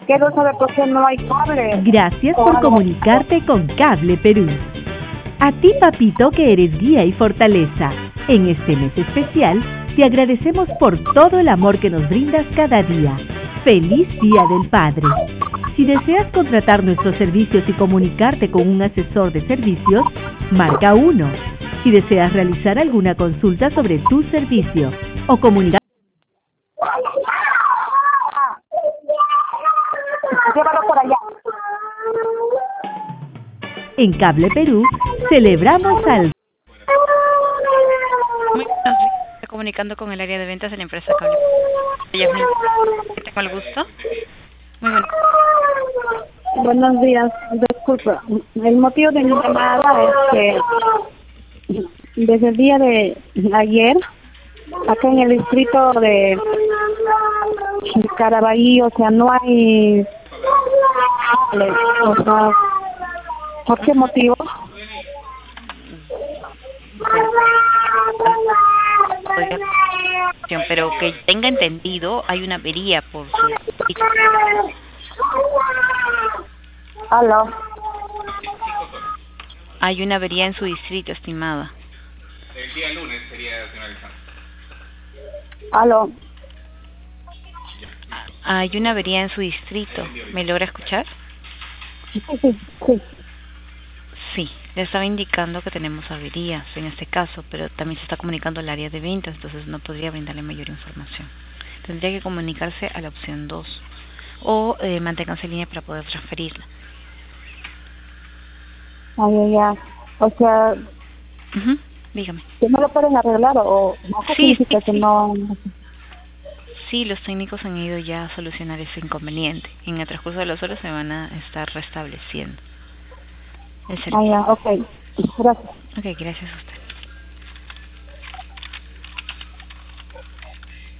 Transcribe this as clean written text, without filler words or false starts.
quiero saber por qué no hay cable. Gracias por comunicarte con Cable Perú. A ti, papito, que eres guía y fortaleza. En este mes especial, te agradecemos por todo el amor que nos brindas cada día. ¡Feliz Día del Padre! Si deseas contratar nuestros servicios y comunicarte con un asesor de servicios, marca 1. Si deseas realizar alguna consulta sobre tu servicio o comunicar... Llévalo por allá. En Cable Perú, celebramos al... Muy buenos días. Está comunicando con el área de ventas de la empresa Cable. Yasmin, tengo el gusto. Muy bueno. Buenos días, disculpa. El motivo de mi llamada es que desde el día de ayer, acá en el distrito de Caraballo, o sea, no hay... O sea, ¿por qué motivo? Pero que tenga entendido, hay una avería por su... Aló. Hay una avería en su distrito, estimada. El día lunes sería finalizar. Aló. Hay una avería en su distrito. ¿Me logra escuchar? Sí. Sí, le estaba indicando que tenemos averías en este caso, pero también se está comunicando al área de ventas, entonces no podría brindarle mayor información. Tendría que comunicarse a la opción 2 o manténganse en línea para poder transferirla. Ya. O sea, Dígame. ¿que no lo pueden arreglar o no? Sí, Significa que no... Sí, los técnicos han ido ya a solucionar ese inconveniente. En el transcurso de las horas se van a estar restableciendo el servicio. Ok. Gracias. Ok, gracias a usted.